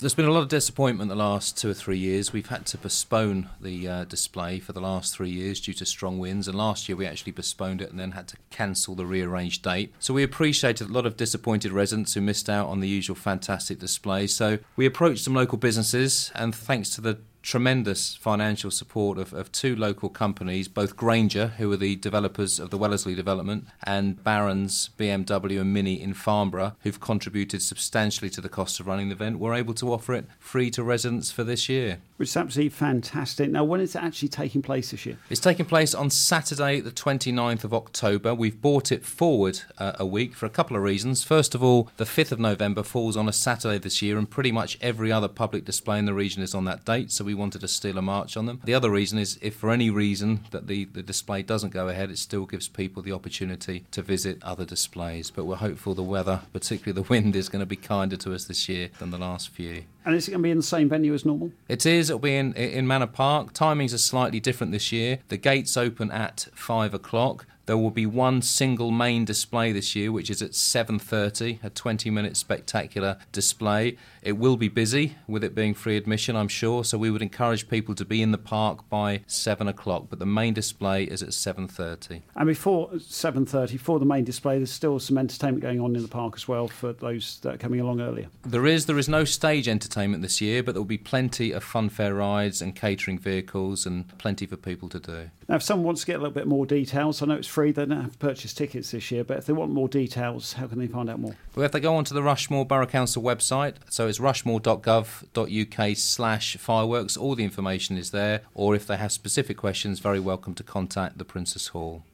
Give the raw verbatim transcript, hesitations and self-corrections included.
There's been a lot of disappointment the last two or three years. We've had to postpone the uh, display for the last three years due to strong winds, and last year we actually postponed it and then had to cancel the rearranged date. So we appreciated a lot of disappointed residents who missed out on the usual fantastic display. So we approached some local businesses, and thanks to the tremendous financial support of, of two local companies, both Grainger, who are the developers of the Wellesley development, and Barron's, B M W and Mini in Farnborough, who've contributed substantially to the cost of running the event, we're able to offer it free to residents for this year. Which is absolutely fantastic. Now, when is it actually taking place this year? It's taking place on Saturday, the twenty-ninth of October. We've brought it forward uh, a week for a couple of reasons. First of all, the fifth of November falls on a Saturday this year, and pretty much every other public display in the region is on that date, so we wanted to steal a march on them. The other reason is if for any reason that the, the display doesn't go ahead, it still gives people the opportunity to visit other displays. But we're hopeful the weather, particularly the wind, is going to be kinder to us this year than the last few. And is it going to be in the same venue as normal? It is. It'll be in, in Manor Park. Timings are slightly different this year. The gates open at five o'clock. There will be one single main display this year, which is at seven thirty, a twenty-minute spectacular display. It will be busy, with it being free admission, I'm sure, so we would encourage people to be in the park by seven o'clock, but the main display is at seven thirty. And before seven thirty, for the main display, there's still some entertainment going on in the park as well for those that are coming along earlier. There is. There is no stage entertainment this year, but there will be plenty of funfair rides and catering vehicles and plenty for people to do. Now, if someone wants to get a little bit more details, I know it's free, they don't have to purchase tickets this year, but if they want more details, how can they find out more? Well, if they go onto the Rushmore Borough Council website, so it's rushmore dot gov dot uk slash fireworks, all the information is there, or if they have specific questions, very welcome to contact the Princess Hall.